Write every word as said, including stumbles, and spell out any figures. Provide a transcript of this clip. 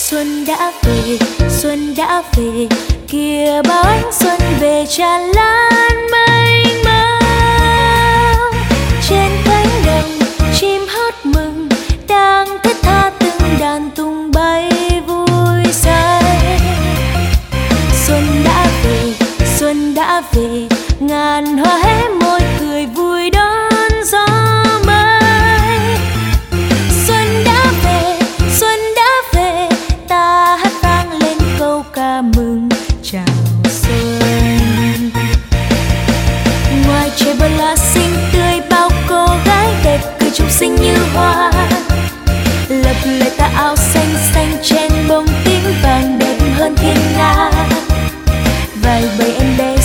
Xuân đã về, xuân đã về, kìa bao ánh xuân về tràn lan mênh mang. Trên cánh đồng chim hót mừng, đang thiết tha từng đàn tung bay vui say. Xuân đã về, xuân đã về, ngàn hoa hé môi cười vui đón gió mới. Xuân đã về, xuân đã về, ta hát vang lên câu ca mừng chào xuân. Ngoài trời bờ lá xinh tươi, bao cô gái đẹp cười chúc xinh như hoa, lập lệ tà áo xanh xanh trên bông tím vàng đẹp hơn thiên nga. Vài bầy em bé